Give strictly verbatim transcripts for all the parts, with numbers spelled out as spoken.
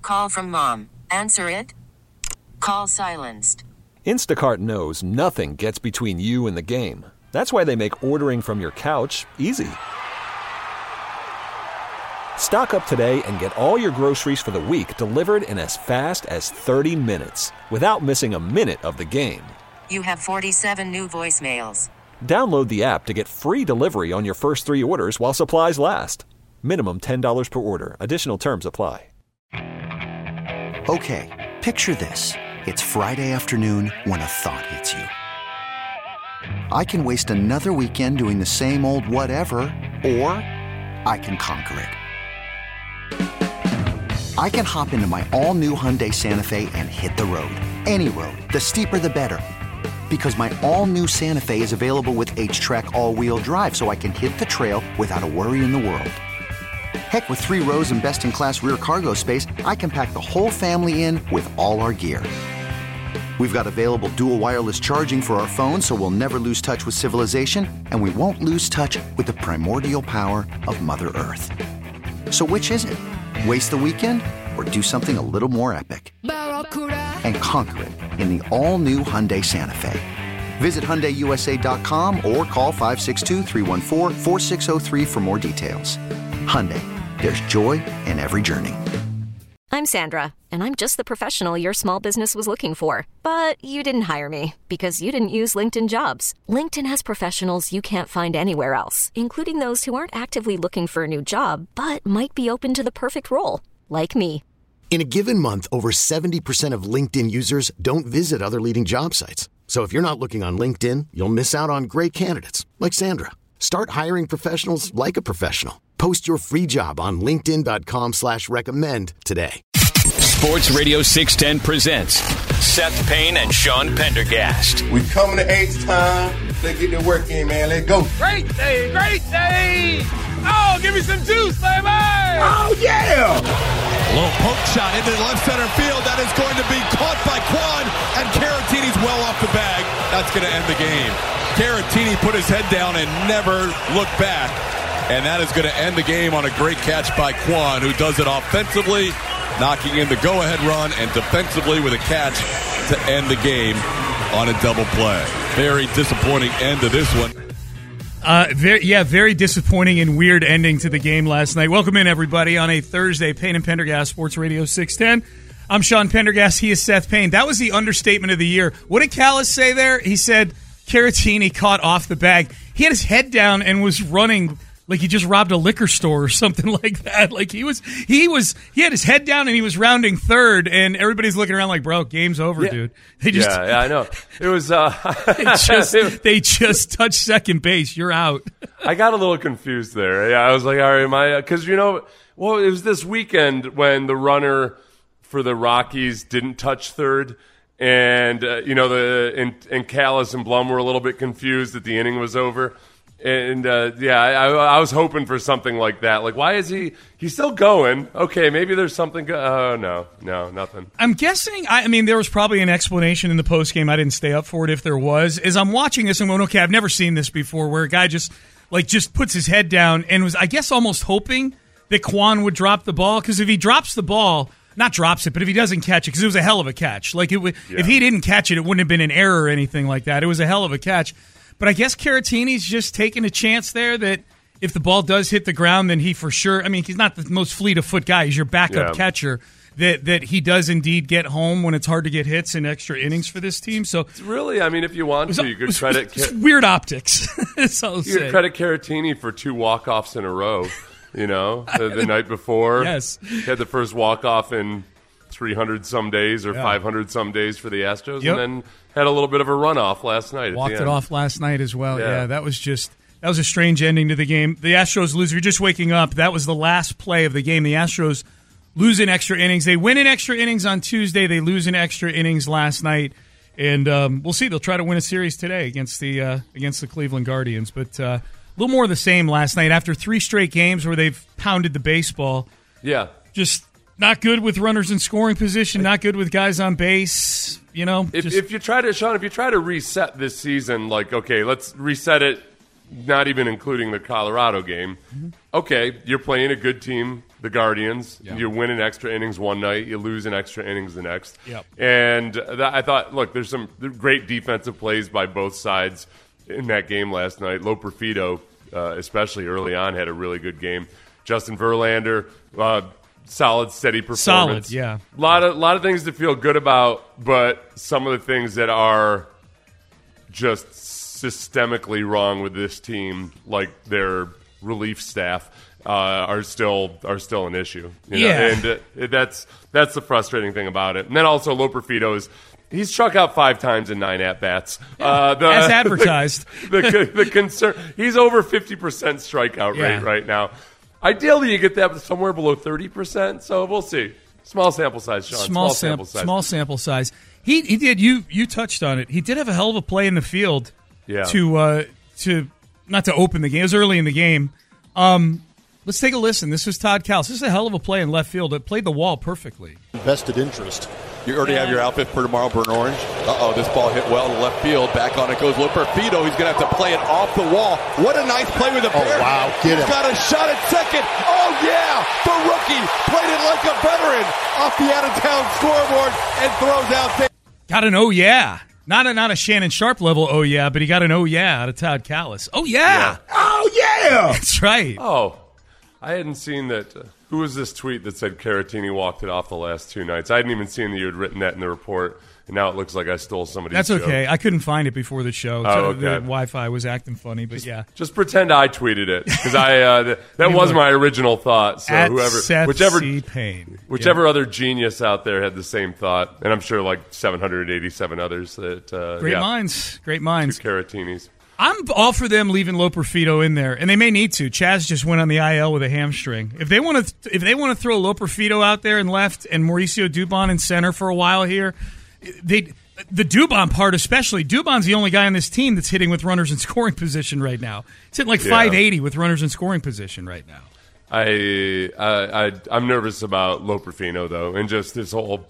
call from mom. Answer it. Call silenced. Instacart knows nothing gets between you and the game. That's why they make ordering from your couch easy. Stock up today and get all your groceries for the week delivered in as fast as thirty minutes without missing a minute of the game. You have forty-seven new voicemails. Download the app to get free delivery on your first three orders while supplies last. Minimum ten dollars per order. Additional terms apply. Okay, picture this. It's Friday afternoon when a thought hits you. I can waste another weekend doing the same old whatever, or I can conquer it. I can hop into my all-new Hyundai Santa Fe and hit the road. Any road. The steeper the better. Because my all-new Santa Fe is available with H-Track all-wheel drive, so I can hit the trail without a worry in the world. Heck, with three rows and best-in-class rear cargo space, I can pack the whole family in with all our gear. We've got available dual wireless charging for our phones, so we'll never lose touch with civilization, and we won't lose touch with the primordial power of Mother Earth. So which is it? Waste the weekend or do something a little more epic? And conquer it in the all-new Hyundai Santa Fe. Visit Hyundai U S A dot com or call five six two, three one four, four six zero three for more details. Hyundai, there's joy in every journey. I'm Sandra, and I'm just the professional your small business was looking for. But you didn't hire me because you didn't use LinkedIn Jobs. LinkedIn has professionals you can't find anywhere else, including those who aren't actively looking for a new job, but might be open to the perfect role, like me. In a given month, over seventy percent of LinkedIn users don't visit other leading job sites. So if you're not looking on LinkedIn, you'll miss out on great candidates like Sandra. Start hiring professionals like a professional. Post your free job on linkedin dot com slash recommend today. Sports Radio six ten presents Seth Payne and Sean Pendergast. We coming to H time. Let's get the work in, man. Let's go. Great day, great day. Oh, give me some juice, baby. Oh, yeah. A little poke shot into the left center field. That is going to be caught by Quan, and Caratini's well off the bag. That's going to end the game. Caratini put his head down and never looked back. And that is going to end the game on a great catch by Quan, who does it offensively, knocking in the go-ahead run, and defensively with a catch to end the game on a double play. Very disappointing end to this one. Uh, very, yeah, very disappointing and weird ending to the game last night. Welcome in, everybody, on a Thursday. Payne and Pendergast, Sports Radio six ten. I'm Sean Pendergast. He is Seth Payne. That was the understatement of the year. What did Callis say there? He said Caratini caught off the bag. He had his head down and was running like he just robbed a liquor store or something like that. Like he was, he was, he had his head down and he was rounding third, and everybody's looking around like, "Bro, game's over, yeah. dude." They just, yeah, yeah, I know. It was. Uh, they just, they just touched second base. You're out. I got a little confused there. Yeah, I was like, "All right, am I?" Because you know, well, it was this weekend when the runner for the Rockies didn't touch third. And, uh, you know, the and, and Callis and Blum were a little bit confused that the inning was over. And, uh, yeah, I, I was hoping for something like that. Like, why is he – he's still going. Okay, maybe there's something go- – oh, no, no, nothing. I'm guessing – I mean, there was probably an explanation in the postgame. I didn't stay up for it if there was. As I'm watching this, I'm going, okay, I've never seen this before, where a guy just, like, just puts his head down and was, I guess, almost hoping that Quan would drop the ball. Because if he drops the ball – not drops it, but if he doesn't catch it, because it was a hell of a catch. Like, it w- yeah. if he didn't catch it, it wouldn't have been an error or anything like that. It was a hell of a catch. But I guess Caratini's just taking a chance there that if the ball does hit the ground, then he for sure – I mean, he's not the most fleet-of-foot guy. He's your backup yeah. catcher. That that he does indeed get home when it's hard to get hits in extra innings for this team. So it's really – I mean, if you want was, to, you could credit – weird optics. That's all I'll you say. could credit Caratini for two walk-offs in a row, you know, the, the night before. Yes. He had the first walk-off in – three hundred some days or yeah. five hundred some days for the Astros, yep. and then had a little bit of a runoff last night. Walked it off last night as well. Yeah. Yeah, that was just that was a strange ending to the game. The Astros lose. If you're just waking up, that was the last play of the game. The Astros lose in extra innings. They win in extra innings on Tuesday. They lose in extra innings last night, and um, we'll see. They'll try to win a series today against the uh, against the Cleveland Guardians. But uh, a little more of the same last night after three straight games where they've pounded the baseball. Yeah, just. Not good with runners in scoring position. Not good with guys on base. You know, if, just... if you try to, Sean, if you try to reset this season, like okay, let's reset it, not even including the Colorado game. Mm-hmm. Okay, you're playing a good team the Guardians. Yeah. You win in extra innings one night, you lose in extra innings the next. Yep. And that, I thought, look, there's some great defensive plays by both sides in that game last night. Loperfido, uh, especially early on, had a really good game. Justin Verlander, uh, solid, steady performance. Solid, yeah. A lot of, lot of things to feel good about, but some of the things that are just systemically wrong with this team, like their relief staff, uh, are still are still an issue. You know? Yeah, and uh, that's that's the frustrating thing about it. And then also Loperfido is he's struck out five times in nine at bats. Yeah, uh, the, as advertised. The, the, the concern he's over fifty percent strikeout yeah. rate right now. Ideally, you get that somewhere below thirty percent. So we'll see. Small sample size, Sean. Small, Small sam- sample size. Small sample size. He he did. You you touched on it. He did have a hell of a play in the field. Yeah. To uh, to not to open the game. It was early in the game. Um, let's take a listen. This was Todd Kalas. This is a hell of a play in left field. It played the wall perfectly. Vested interest. You already have your outfit for tomorrow, burnt orange. Uh-oh, this ball hit well to left field. Back on it goes Loperfido. He's going to have to play it off the wall. What a nice play with the Oh, pair. wow. Get He's him. got a shot at second. Oh, yeah. The rookie played it like a veteran off the out-of-town scoreboard and throws out there. Got an oh yeah. Not a not a Shannon Sharp level oh yeah, but he got an oh yeah out of Todd Kalas. Oh yeah. Yeah. Oh, yeah. That's right. Oh, I hadn't seen that. Uh, who was this tweet that said Caratini walked it off the last two nights? I hadn't even seen that you had written that in the report, and now it looks like I stole somebody's That's joke. okay. I couldn't find it before the show. Oh, so okay. The Wi-Fi was acting funny, but yeah. Just pretend I tweeted it because I uh, th- that was my original thought. So At whoever, Seth whichever, C. Payne. whichever other genius out there had the same thought, and I'm sure like seven hundred eighty-seven others. That uh, Great yeah, minds. Great minds. two Caratinis. I'm all for them leaving Loperfido in there, and they may need to. Chaz just went on the I L with a hamstring. If they want to, if they want to throw Loperfido out there in left and Mauricio Dubon in center for a while here, they the Dubon part especially. Dubon's the only guy on this team that's hitting with runners in scoring position right now. It's hitting like Yeah. five eighty with runners in scoring position right now. I, I, I I'm nervous about Loperfido though, and just this whole.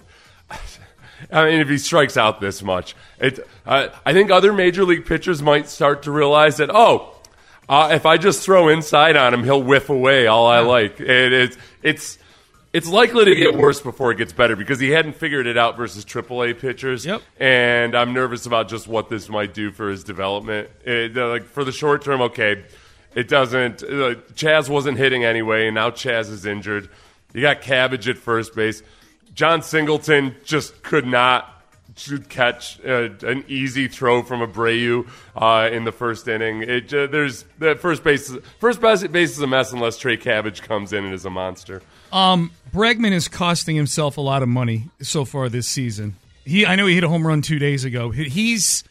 I mean, if he strikes out this much, it. Uh, I think other major league pitchers might start to realize that. Oh, uh, if I just throw inside on him, he'll whiff away all I like. It, it's it's it's likely to get worse before it gets better because he hadn't figured it out versus triple A pitchers. Yep. And I'm nervous about just what this might do for his development. It, uh, like for the short term, okay, it doesn't. Uh, Chaz wasn't hitting anyway, and now Chaz is injured. You got Cabbage at first base. John Singleton just could not catch uh, an easy throw from Abreu uh, in the first inning. It uh, there's the first base. First base is a mess unless Trey Cabbage comes in and is a monster. Um, Bregman is costing himself a lot of money so far this season. He, I know he hit a home run two days ago. He's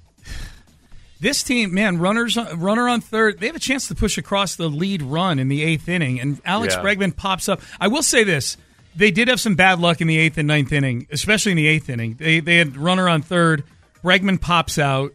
this team, man. Runners, runner on third. They have a chance to push across the lead run in the eighth inning, and Alex Yeah. Bregman pops up. I will say this. They did have some bad luck in the eighth and ninth inning, especially in the eighth inning. They they had runner on third. Bregman pops out.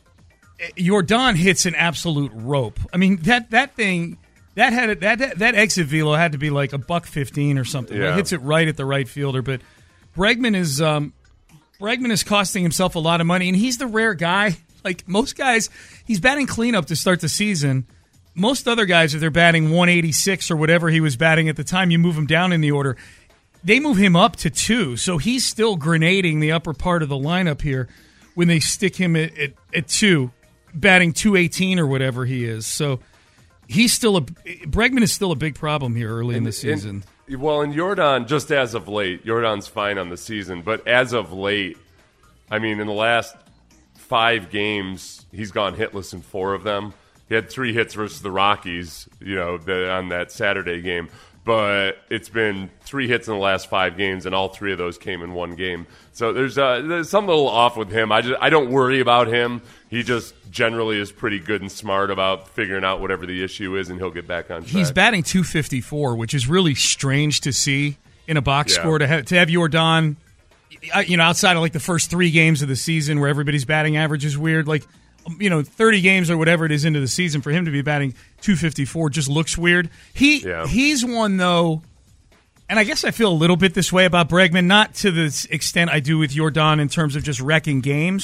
Yordan hits an absolute rope. I mean that that thing that had that that, that exit velo had to be like a buck fifteen or something. Yeah. It hits it right at the right fielder. But Bregman is um, Bregman is costing himself a lot of money, and he's the rare guy. Like most guys, he's batting cleanup to start the season. Most other guys, if they're batting one eighty-six or whatever he was batting at the time, you move him down in the order. They move him up to two, so he's still grenading the upper part of the lineup here when they stick him at, at, at two, batting two eighteen or whatever he is. So he's still a Bregman is still a big problem here early in the season. And, well, and Yordan, just as of late, Yordan's fine on the season, but as of late, I mean, in the last five games, he's gone hitless in four of them. He had three hits versus the Rockies, you know, the, on that Saturday game. But it's been three hits in the last five games, and all three of those came in one game. So there's, uh, there's something a little off with him. I just I don't worry about him. He just generally is pretty good and smart about figuring out whatever the issue is, and he'll get back on track. He's batting two fifty-four, which is really strange to see in a box Yeah. score. To have, to have Yordan, you know, outside of like the first three games of the season where everybody's batting average is weird, like, you know, thirty games or whatever it is into the season, for him to be batting two fifty-four just looks weird. He Yeah. He's one, though, and I guess I feel a little bit this way about Bregman, not to the extent I do with Yordan in terms of just wrecking games,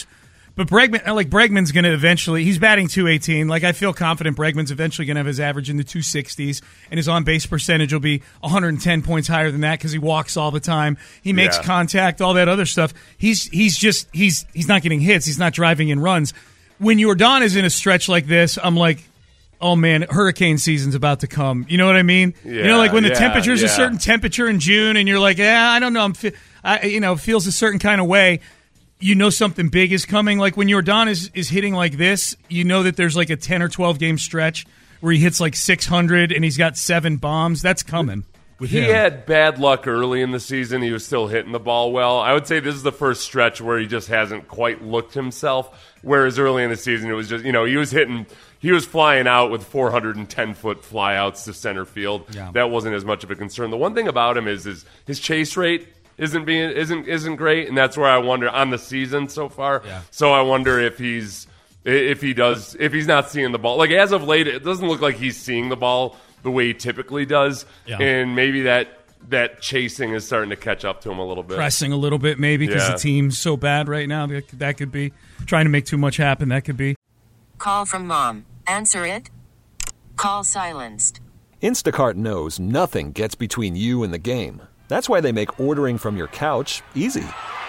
But Bregman, like Bregman's going to eventually, he's batting two eighteen. Like, I feel confident Bregman's eventually going to have his average in the two sixties, and his on-base percentage will be one hundred ten points higher than that because he walks all the time. He makes Yeah. contact, all that other stuff. He's he's just, he's he's not getting hits. He's not driving in runs. When Yordan is in a stretch like this, I'm like, oh, man, hurricane season's about to come. You know what I mean? Yeah, you know, like when the yeah, temperature's yeah. a certain temperature in June, and you're like, yeah, I don't know, I'm, fe- I, you know, feels a certain kind of way. You know something big is coming. Like when Yordan is, is hitting like this, you know that there's like a ten or twelve game stretch where he hits like six hundred and he's got seven bombs. That's coming. With He him. had bad luck early in the season. He was still hitting the ball well. I would say this is the first stretch where he just hasn't quite looked himself, whereas early in the season it was just, you know, he was hitting, he was flying out with four hundred ten foot flyouts to center field. Yeah. That wasn't as much of a concern. The one thing about him is, is his chase rate isn't being isn't isn't great, and that's where I wonder on the season so far. Yeah. So I wonder if he's if he does if he's not seeing the ball. Like as of late, it doesn't look like he's seeing the ball the way he typically does, Yeah. and maybe that that chasing is starting to catch up to him a little bit. Pressing a little bit maybe because Yeah. the team's so bad right now. That, that could be. Trying to make too much happen. That could be. Call from mom. Answer it. Call silenced. Instacart knows nothing gets between you and the game. That's why they make ordering from your couch easy.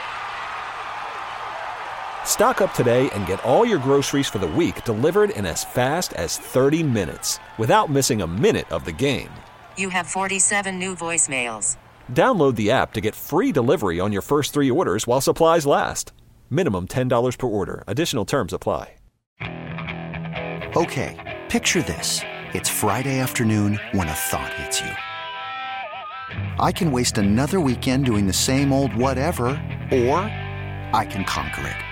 Stock up today and get all your groceries for the week delivered in as fast as thirty minutes without missing a minute of the game. You have forty-seven new voicemails. Download the app to get free delivery on your first three orders while supplies last. Minimum ten dollars per order. Additional terms apply. Okay, picture this. It's Friday afternoon when a thought hits you. I can waste another weekend doing the same old whatever, or I can conquer it.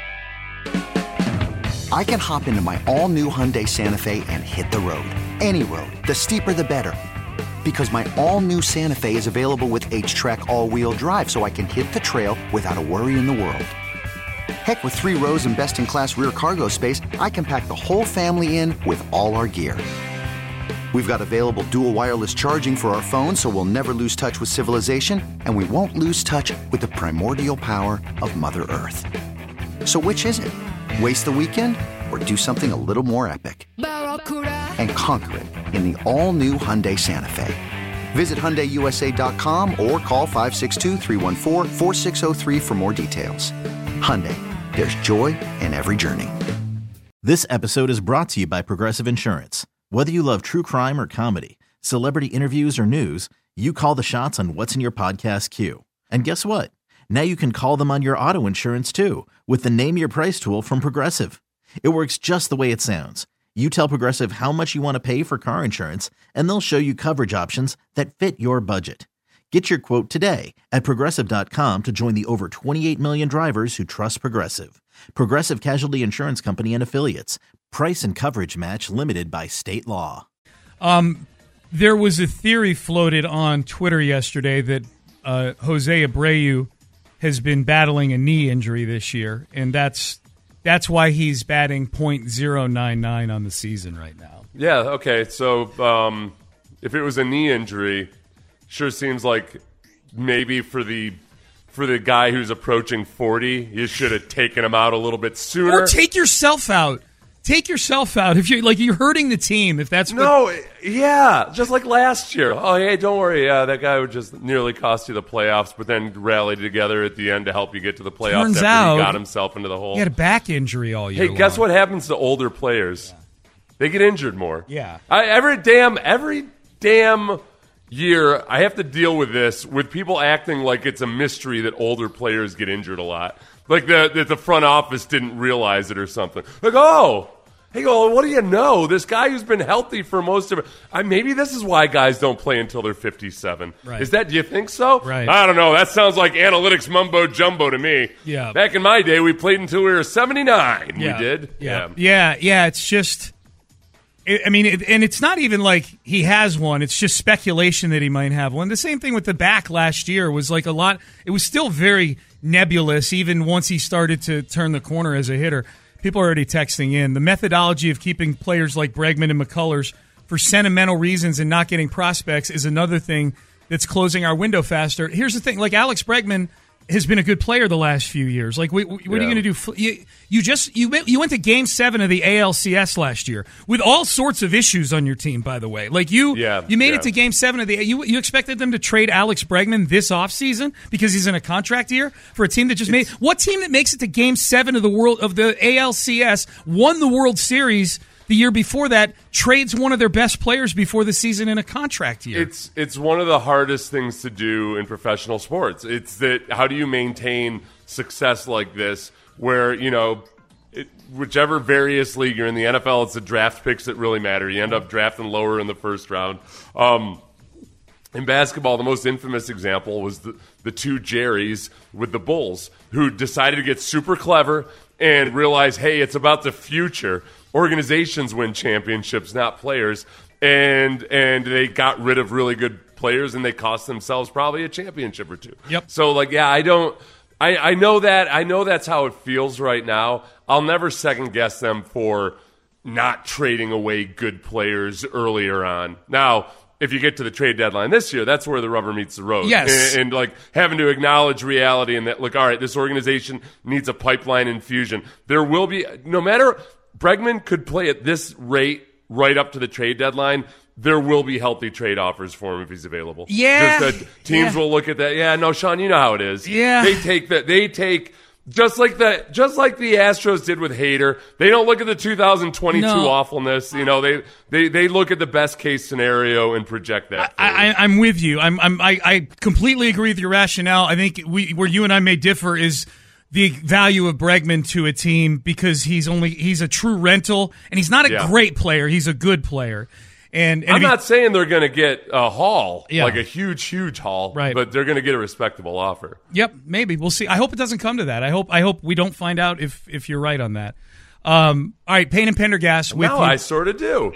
I can hop into my all-new Hyundai Santa Fe and hit the road. Any road. The steeper the better. Because my all-new Santa Fe is available with H-Track all-wheel drive, so I can hit the trail without a worry in the world. Heck, with three rows and best-in-class rear cargo space, I can pack the whole family in with all our gear. We've got available dual wireless charging for our phones, so we'll never lose touch with civilization, and we won't lose touch with the primordial power of Mother Earth. So which is it? Waste the weekend or do something a little more epic? And conquer it in the all-new Hyundai Santa Fe. Visit Hyundai U S A dot com or call five six two, three one four, four six zero three for more details. Hyundai, there's joy in every journey. This episode is brought to you by Progressive Insurance. Whether you love true crime or comedy, celebrity interviews or news, you call the shots on what's in your podcast queue. And guess what? Now you can call them on your auto insurance too with the Name Your Price tool from Progressive. It works just the way it sounds. You tell Progressive how much you want to pay for car insurance, and they'll show you coverage options that fit your budget. Get your quote today at Progressive dot com to join the over twenty-eight million drivers who trust Progressive. Progressive Casualty Insurance Company and Affiliates. Price and coverage match limited by state law. Um, there was a theory floated on Twitter yesterday that uh, Jose Abreu has been battling a knee injury this year, and that's that's why he's batting point zero nine nine on the season right now. Yeah, okay. So um, if it was a knee injury, sure seems like maybe for the for the guy who's approaching forty, you should have taken him out a little bit sooner. Or take yourself out. Take yourself out if you're like you're hurting the team. If that's what, no, yeah, just like last year. Oh, hey, don't worry. Yeah, that guy would just nearly cost you the playoffs, but then rallied together at the end to help you get to the playoffs Turns after out, he got himself into the hole. He had a back injury all year. Hey, guess long. what happens to older players? Yeah. They get injured more. Yeah. I, every damn every damn year, I have to deal with this with people acting like it's a mystery that older players get injured a lot, like the that the front office didn't realize it or something. Like, oh. Hey, well, what do you know? This guy who's been healthy for most of it. I, maybe this is why guys don't play until they're fifty-seven. Right. Is that, do you think so? Right. I don't know. That sounds like analytics mumbo jumbo to me. Yeah. Back in my day, we played until we were seventy-nine. Yeah. We did. Yeah. Yeah. Yeah. It's just, it, I mean, it, and it's not even like he has one. It's just speculation that he might have one. The same thing with the back last year was like a lot. It was still very nebulous, even once he started to turn the corner as a hitter. People are already texting in. The methodology of keeping players like Bregman and McCullers for sentimental reasons and not getting prospects is another thing that's closing our window faster. Here's the thing. Like Alex Bregman has been a good player the last few years. Like, what, what yeah. are you going to do? You, you just you went, you went to Game Seven of the A L C S last year with all sorts of issues on your team. By the way, like you, yeah, you made yeah. it to Game Seven of the. You you expected them to trade Alex Bregman this offseason because he's in a contract year for a team that just it's, made. What team that makes it to Game Seven of the world of the A L C S won the World Series the year before that, trades one of their best players before the season in a contract year? It's it's one of the hardest things to do in professional sports. It's that how do you maintain success like this where, you know, it, whichever various league you're in, the N F L, it's the draft picks that really matter. You end up drafting lower in the first round. Um, in basketball, the most infamous example was the, the two Jerrys with the Bulls who decided to get super clever and realize, hey, it's about the future. Organizations win championships, not players, and and they got rid of really good players, and they cost themselves probably a championship or two. Yep. So, like, yeah, I don't, I, I know that, I know that's how it feels right now. I'll never second guess them for not trading away good players earlier on. Now, if you get to the trade deadline this year, that's where the rubber meets the road. Yes. And, and like having to acknowledge reality and that, look, all right, this organization needs a pipeline infusion. There will be, no matter. Bregman could play at this rate right up to the trade deadline. There will be healthy trade offers for him if he's available. Yeah. Just that teams yeah. will look at that. Yeah, no, Sean, you know how it is. Yeah. They take that. They take just like the just like the Astros did with Hader. They don't look at the two thousand twenty-two no. awfulness. You know, they, they they look at the best case scenario and project that. I, I, I'm with you. I'm, I'm I, I completely agree with your rationale. I think we where you and I may differ is the value of Bregman to a team because he's only he's a true rental and he's not a yeah. great player. He's a good player. And, and I'm not he, saying they're going to get a haul, yeah. like a huge, huge haul, right. but they're going to get a respectable offer. Yep, maybe we'll see. I hope it doesn't come to that. I hope I hope we don't find out if if you're right on that. Um, all right, Payne and Pendergast. With no, you. I sort of do.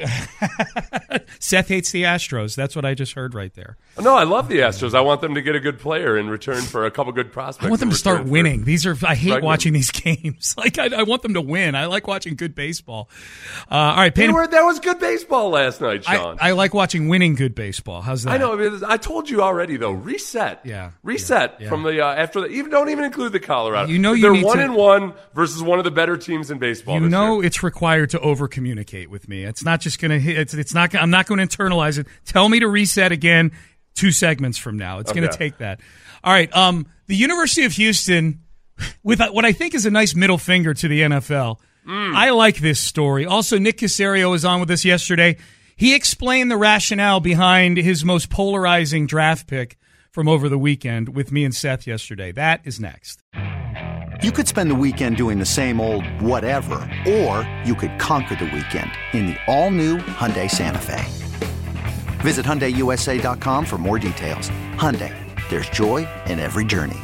Seth hates the Astros. That's what I just heard right there. No, I love the Astros. I want them to get a good player in return for a couple good prospects. I want them to start winning. These are I hate Bregman. watching these games. Like I, I want them to win. I like watching good baseball. Uh, all right, Payne. Were, that was good baseball last night, Sean. I, I like watching winning good baseball. How's that? I know. I told you already, though. Reset. Yeah. Reset yeah, yeah. from the uh, after the even don't even include the Colorado. You know, you they're need one to, and one versus one of the better teams in baseball. You this know, year. it's required to over communicate with me. It's not just going to hit. It's, it's not. I'm not going to internalize it. Tell me to reset again. Two segments from now. It's okay. going to take that. All right. Um, the University of Houston, with what I think is a nice middle finger to the N F L. Mm. I like this story. Also, Nick Caserio was on with us yesterday. He explained the rationale behind his most polarizing draft pick from over the weekend with me and Seth yesterday. That is next. You could spend the weekend doing the same old whatever, or you could conquer the weekend in the all-new Hyundai Santa Fe. Visit Hyundai U S A dot com for more details. Hyundai, there's joy in every journey.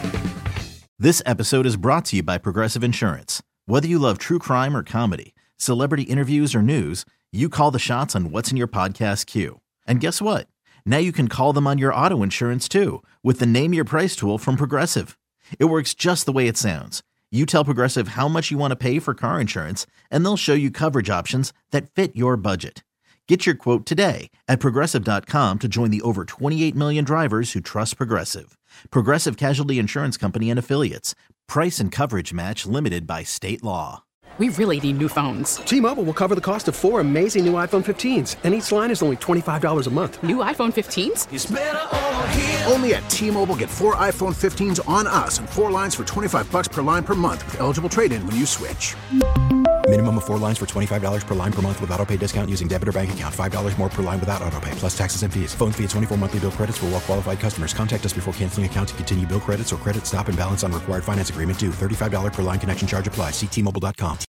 This episode is brought to you by Progressive Insurance. Whether you love true crime or comedy, celebrity interviews or news, you call the shots on what's in your podcast queue. And guess what? Now you can call them on your auto insurance too with the Name Your Price tool from Progressive. It works just the way it sounds. You tell Progressive how much you want to pay for car insurance, and they'll show you coverage options that fit your budget. Get your quote today at Progressive dot com to join the over twenty-eight million drivers who trust Progressive. Progressive Casualty Insurance Company and Affiliates. Price and coverage match limited by state law. We really need new phones. T-Mobile will cover the cost of four amazing new iPhone fifteens, and each line is only twenty-five dollars a month. New iPhone fifteens? It's better over here. Only at T-Mobile, get four iPhone fifteens on us and four lines for twenty-five dollars per line per month with eligible trade-in when you switch. Minimum of four lines for twenty-five dollars per line per month with autopay discount using debit or bank account. five dollars more per line without autopay, plus taxes and fees. Phone fee at twenty-four monthly bill credits for well-qualified customers. Contact us before canceling account to continue bill credits or credit stop and balance on required finance agreement due. thirty-five dollars per line connection charge applies. See T Mobile dot com.